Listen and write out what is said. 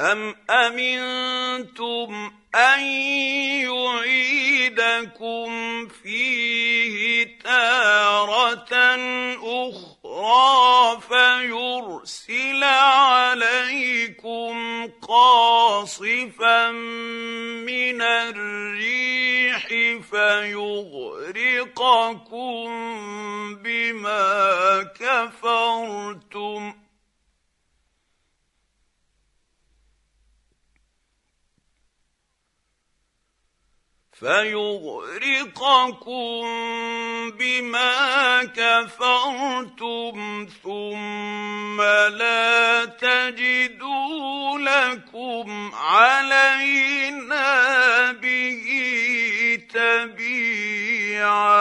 أَمْ أَمِنْتُمْ أَنْ يُعِيدَكُمْ فِيهِ تَارَةً أُخْرَىٰ فَيُرْسِلَ عَلَيْكُمْ قَاصِفًا مِّنَ الرِّيحِ فَيُغْرِقَكُم بِمَا كَفَرْتُمْ ثُمَّ لَا تَجِدُوا لَكُمْ عَلَيْنَا بِهِ تَبِيعًا.